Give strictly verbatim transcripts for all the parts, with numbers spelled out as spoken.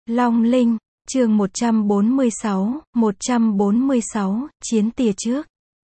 Long Linh, chương một trăm bốn mươi sáu, một trăm bốn mươi sáu, Chiến tia trước.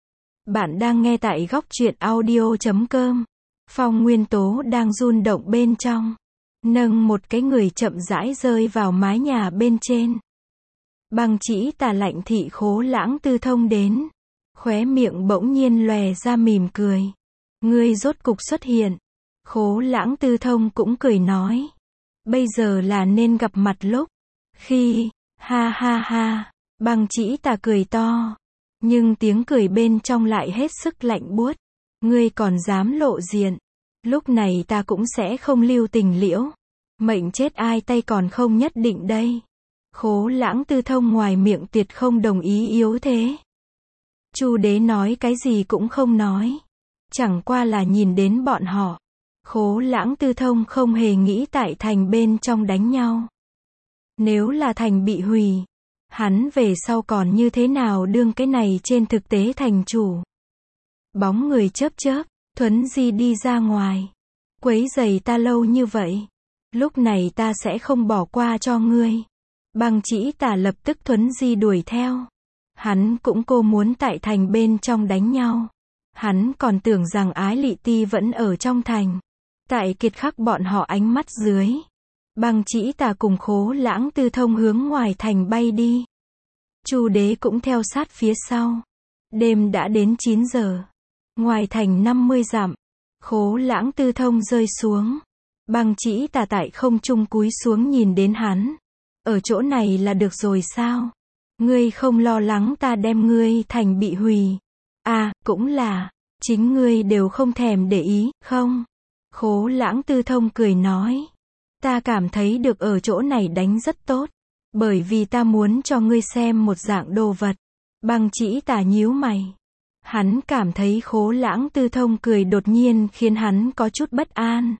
Bạn đang nghe tại góc truyện audio chấm com. Phong Nguyên Tố đang run động bên trong. Nâng một cái người chậm rãi rơi vào mái nhà bên trên. Băng Chỉ Tà lạnh thị Khố Lãng Tư Thông đến. Khóe miệng bỗng nhiên lòe ra mỉm cười. Ngươi rốt cục xuất hiện. Khố Lãng Tư Thông cũng cười nói. Bây giờ là nên gặp mặt lúc. Khi, ha ha ha, Băng Chỉ Tà cười to. Nhưng tiếng cười bên trong lại hết sức lạnh buốt. Ngươi còn dám lộ diện. Lúc này ta cũng sẽ không lưu tình liễu. Mệnh chết ai tay còn không nhất định đây. Khố Lãng Tư Thông ngoài miệng tuyệt không đồng ý yếu thế. Chu Đế nói cái gì cũng không nói. Chẳng qua là nhìn đến bọn họ. Khố Lãng Tư Thông không hề nghĩ tại thành bên trong đánh nhau. Nếu là thành bị hủy, hắn về sau còn như thế nào đương cái này trên thực tế thành chủ. Bóng người chớp chớp, Thuấn Di đi ra ngoài. Quấy rầy ta lâu như vậy. Lúc này ta sẽ không bỏ qua cho ngươi. Băng Chỉ Tà lập tức Thuấn Di đuổi theo. Hắn cũng cô muốn tại thành bên trong đánh nhau. Hắn còn tưởng rằng Ái Lị Ti vẫn ở trong thành. Tại kiệt khắc bọn họ ánh mắt dưới. Băng Chỉ Tà cùng Khố Lãng Tư Thông hướng ngoài thành bay đi. Chu Đế cũng theo sát phía sau. Đêm đã đến chín giờ. Ngoài thành năm mươi dặm. Khố Lãng Tư Thông rơi xuống. Băng Chỉ Tà tại không trung cúi xuống nhìn đến hắn. Ở chỗ này là được rồi sao? Ngươi không lo lắng ta đem ngươi thành bị hủy. À, cũng là. Chính ngươi đều không thèm để ý, không? Khố Lãng Tư Thông cười nói. Ta cảm thấy được ở chỗ này đánh rất tốt. Bởi vì ta muốn cho ngươi xem một dạng đồ vật. Băng Chỉ Tà nhíu mày. Hắn cảm thấy Khố Lãng Tư Thông cười đột nhiên khiến hắn có chút bất an.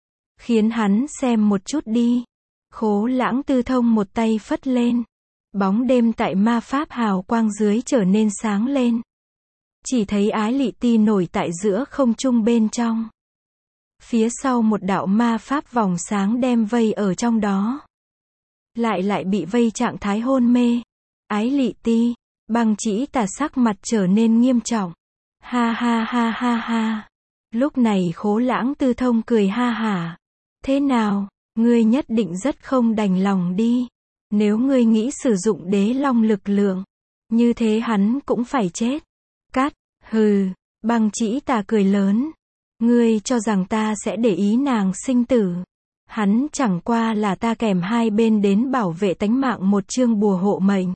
Khiến hắn xem một chút đi. Khố Lãng Tư Thông một tay phất lên. Bóng đêm tại ma pháp hào quang dưới trở nên sáng lên. Chỉ thấy Ái Lị Ti nổi tại giữa không trung bên trong. Phía sau một đạo ma pháp vòng sáng đem vây ở trong đó. Lại lại bị vây trạng thái hôn mê. Ái Lị Ti, Băng Chỉ Tà sắc mặt trở nên nghiêm trọng. Ha ha ha ha ha. Lúc này Khố Lãng Tư Thông cười ha hả. Thế nào, ngươi nhất định rất không đành lòng đi. Nếu ngươi nghĩ sử dụng đế long lực lượng, như thế hắn cũng phải chết. Cát, hừ, Băng Chỉ Tà cười lớn. Ngươi cho rằng ta sẽ để ý nàng sinh tử. Hắn chẳng qua là ta kèm hai bên đến bảo vệ tánh mạng một chương bùa hộ mệnh.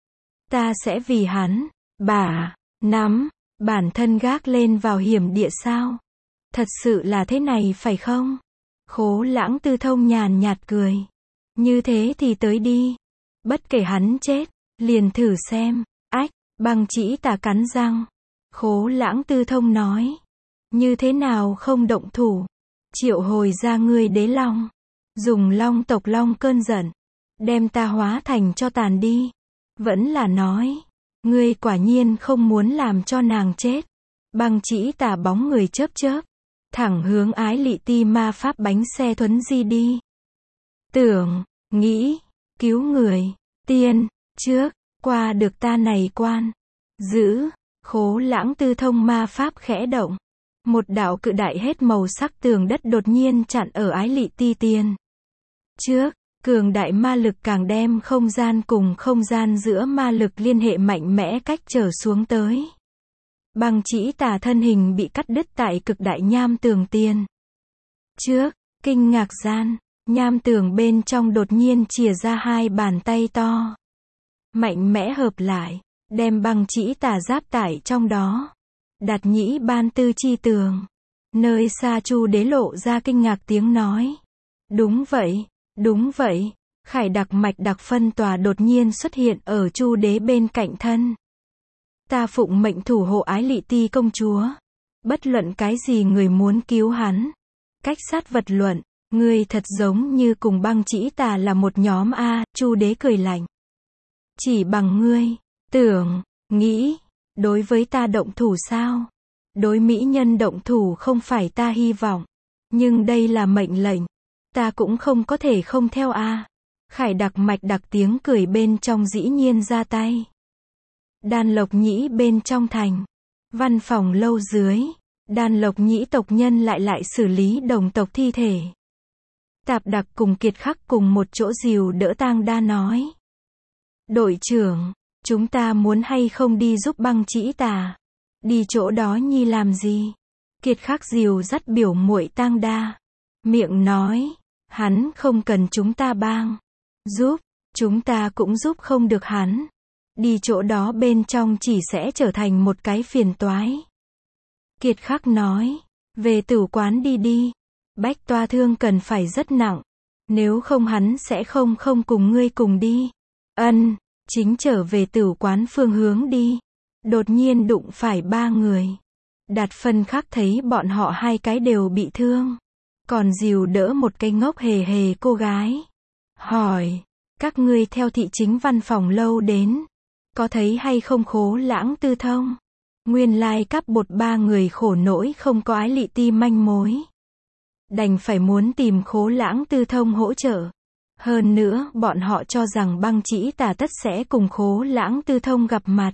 Ta sẽ vì hắn, bà, nắm, bản thân gác lên vào hiểm địa sao? Thật sự là thế này phải không? Khố Lãng Tư Thông nhàn nhạt cười. Như thế thì tới đi. Bất kể hắn chết, liền thử xem. Ách, Băng Chỉ Tà cắn răng. Khố Lãng Tư Thông nói. Như thế nào không động thủ? Triệu hồi ra ngươi đế long. Dùng long tộc long cơn giận. Đem ta hóa thành cho tàn đi. Vẫn là nói. Ngươi quả nhiên không muốn làm cho nàng chết. Băng Chỉ Tà bóng người chớp chớp. Thẳng hướng Ái Lị Ti ma pháp bánh xe Thuấn Di đi. Tưởng, nghĩ, cứu người, tiên, trước, qua được ta này quan. Giữ, Khố Lãng Tư Thông ma pháp khẽ động. Một đạo cự đại hết màu sắc tường đất đột nhiên chặn ở Ái Lị Ti tiền. Trước, cường đại ma lực càng đem không gian cùng không gian giữa ma lực liên hệ mạnh mẽ cách trở xuống tới. Băng Chỉ Tà thân hình bị cắt đứt tại cực đại nham tường tiền. Trước, kinh ngạc gian, nham tường bên trong đột nhiên chìa ra hai bàn tay to. Mạnh mẽ hợp lại, đem Băng Chỉ Tà giáp tải trong đó. Đặt nhĩ ban tư chi tường. Nơi xa Chu Đế lộ ra kinh ngạc tiếng nói. Đúng vậy, đúng vậy. Khải đặc mạch đặc phân tòa đột nhiên xuất hiện ở Chu Đế bên cạnh thân. Ta phụng mệnh thủ hộ Ái Lị Ti công chúa. Bất luận cái gì người muốn cứu hắn. Cách sát vật luận, ngươi thật giống như cùng Băng Chỉ Tà là một nhóm A, Chu Đế cười lạnh. Chỉ bằng ngươi, tưởng, nghĩ, đối với ta động thủ sao? Đối mỹ nhân động thủ không phải ta hy vọng. Nhưng đây là mệnh lệnh. Ta cũng không có thể không theo A. Khải đặc mạch đặc tiếng cười bên trong dĩ nhiên ra tay. Đan Lộc Nhĩ bên trong thành. Văn phòng lâu dưới. Đan Lộc Nhĩ tộc nhân lại lại xử lý đồng tộc thi thể. Tạp Đặc cùng Kiệt Khắc cùng một chỗ dìu đỡ Tang Đa nói. Đội trưởng, chúng ta muốn hay không đi giúp Băng Trĩ Tà? Đi chỗ đó nhi làm gì? Kiệt Khắc dìu dắt biểu muội Tang Đa. Miệng nói, hắn không cần chúng ta bang. Giúp, chúng ta cũng giúp không được hắn. Đi chỗ đó bên trong chỉ sẽ trở thành một cái phiền toái. Kiệt Khắc nói, về tử quán đi đi. Bách toa thương cần phải rất nặng. Nếu không hắn sẽ không không cùng ngươi cùng đi. Ân, chính trở về tử quán phương hướng đi. Đột nhiên đụng phải ba người. Đạt Phân Khắc thấy bọn họ hai cái đều bị thương. Còn dìu đỡ một cái ngốc hề hề cô gái. Hỏi, các ngươi theo thị chính văn phòng lâu đến. Có thấy hay không Khố Lãng Tư Thông? Nguyên lai cắp bột ba người khổ nỗi không có Ái Lị Ti manh mối. Đành phải muốn tìm Khố Lãng Tư Thông hỗ trợ. Hơn nữa, bọn họ cho rằng Băng Trĩ Tà tất sẽ cùng Khố Lãng Tư Thông gặp mặt.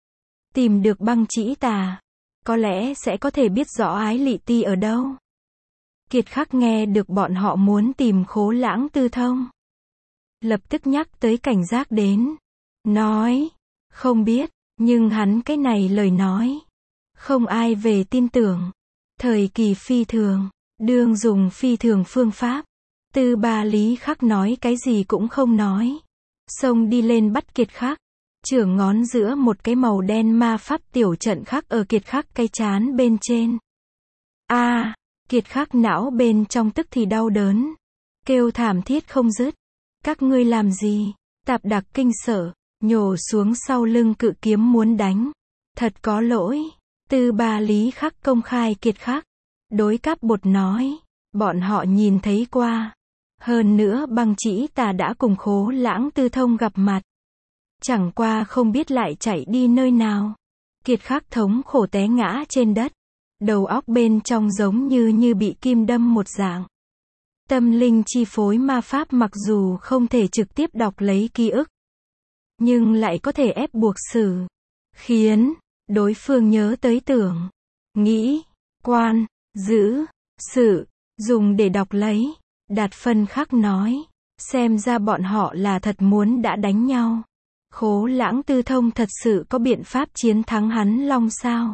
Tìm được Băng Trĩ Tà, có lẽ sẽ có thể biết rõ Ái Lị Ti ở đâu. Kiệt Khắc nghe được bọn họ muốn tìm Khố Lãng Tư Thông. Lập tức nhắc tới cảnh giác đến. Nói, không biết, nhưng hắn cái này lời nói. Không ai về tin tưởng. Thời kỳ phi thường, đương dùng phi thường phương pháp. Tư Ba Lý Khắc nói cái gì cũng không nói. Xông đi lên bắt Kiệt Khắc. Chưởng ngón giữa một cái màu đen ma pháp tiểu trận khắc ở Kiệt Khắc cái trán bên trên. A, à, Kiệt Khắc não bên trong tức thì đau đớn. Kêu thảm thiết không dứt. Các ngươi làm gì? Tạp Đặc kinh sợ, nhổ xuống sau lưng cự kiếm muốn đánh. Thật có lỗi. Tư Ba Lý Khắc công khai Kiệt Khắc. Đối cáp bột nói. Bọn họ nhìn thấy qua. Hơn nữa Băng Trĩ Tà đã cùng Khố Lãng Tư Thông gặp mặt. Chẳng qua không biết lại chạy đi nơi nào. Kiệt Khắc thống khổ té ngã trên đất. Đầu óc bên trong giống như như bị kim đâm một dạng. Tâm linh chi phối ma pháp mặc dù không thể trực tiếp đọc lấy ký ức. Nhưng lại có thể ép buộc xử. Khiến đối phương nhớ tới tưởng. Nghĩ, quan, giữ, sự, dùng để đọc lấy. Đạt Phân Khắc nói. Xem ra bọn họ là thật muốn đã đánh nhau. Khố Lãng Tư Thông thật sự có biện pháp chiến thắng hắn long sao?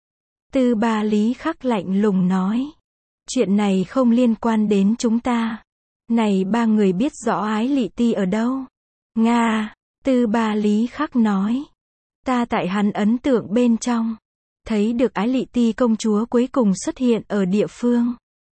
Tư Ba Lý Khắc lạnh lùng nói. Chuyện này không liên quan đến chúng ta. Này ba người biết rõ Ái Lị Ti ở đâu? Nga, Tư Ba Lý Khắc nói. Ta tại hắn ấn tượng bên trong. Thấy được Ái Lị Ti công chúa cuối cùng xuất hiện ở địa phương.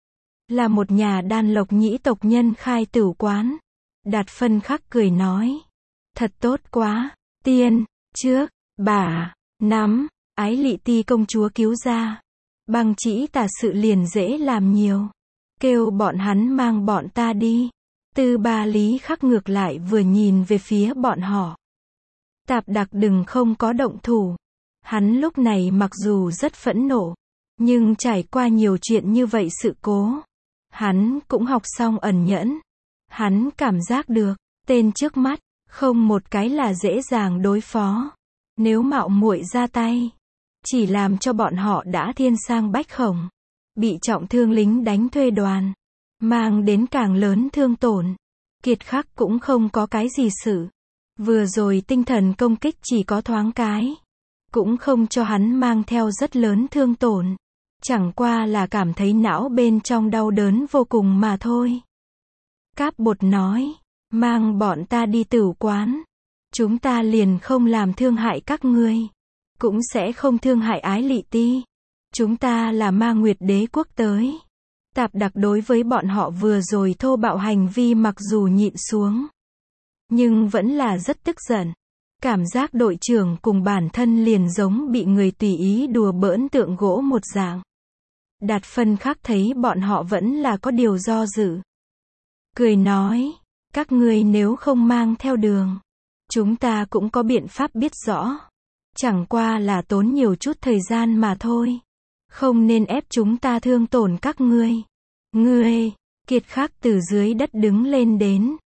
Là một nhà Đan Lộc Nhĩ tộc nhân khai tử quán. Đạt Phân Khắc cười nói. Thật tốt quá. Tiên, trước, bà, nắm, Ái Lị Ti công chúa cứu ra. Băng Trĩ Tà sự liền dễ làm nhiều. Kêu bọn hắn mang bọn ta đi. Tư Ba Lý Khắc ngược lại vừa nhìn về phía bọn họ. Tạp Đặc đừng không có động thủ. Hắn lúc này mặc dù rất phẫn nộ. Nhưng trải qua nhiều chuyện như vậy sự cố. Hắn cũng học xong ẩn nhẫn. Hắn cảm giác được. Tên trước mắt. Không một cái là dễ dàng đối phó. Nếu mạo muội ra tay. Chỉ làm cho bọn họ đã thiên sang bách khổng. Bị trọng thương lính đánh thuê đoàn. Mang đến càng lớn thương tổn. Kiệt Khắc cũng không có cái gì sự. Vừa rồi tinh thần công kích chỉ có thoáng cái. Cũng không cho hắn mang theo rất lớn thương tổn. Chẳng qua là cảm thấy não bên trong đau đớn vô cùng mà thôi. Cáp bột nói. Mang bọn ta đi tử quán. Chúng ta liền không làm thương hại các ngươi. Cũng sẽ không thương hại Ái Lị Ti. Chúng ta là Ma Nguyệt Đế quốc tới. Tạp Đặc đối với bọn họ vừa rồi thô bạo hành vi mặc dù nhịn xuống. Nhưng vẫn là rất tức giận. Cảm giác đội trưởng cùng bản thân liền giống bị người tùy ý đùa bỡn tượng gỗ một dạng. Đạt Phân Khắc thấy bọn họ vẫn là có điều do dự. Cười nói. Các ngươi nếu không mang theo đường. Chúng ta cũng có biện pháp biết rõ. Chẳng qua là tốn nhiều chút thời gian mà thôi. Không nên ép chúng ta thương tổn các ngươi. Ngươi, Kiệt Khắc từ dưới đất đứng lên đến.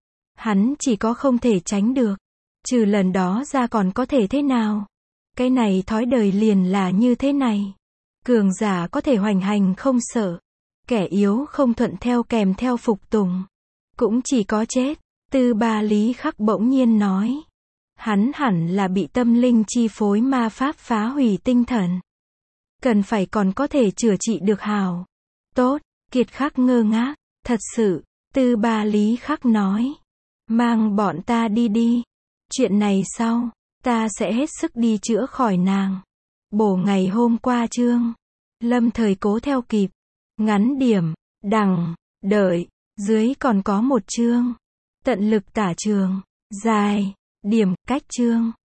Hắn chỉ có không thể tránh được. Trừ lần đó ra còn có thể thế nào? Cái này thói đời liền là như thế này. Cường giả có thể hoành hành không sợ. Kẻ yếu không thuận theo kèm theo phục tùng. Cũng chỉ có chết. Tư Ba Lý Khắc bỗng nhiên nói. Hắn hẳn là bị tâm linh chi phối ma pháp phá hủy tinh thần. Cần phải còn có thể chữa trị được hào. Tốt, Kiệt Khắc ngơ ngác. Thật sự, Tư Ba Lý Khắc nói. Mang bọn ta đi đi. Chuyện này sau, ta sẽ hết sức đi chữa khỏi nàng. Bổ ngày hôm qua chương. Lâm Thời cố theo kịp. Ngắn điểm, đằng, đợi, dưới còn có một chương. Tận lực tả trường. Dài, điểm, cách chương.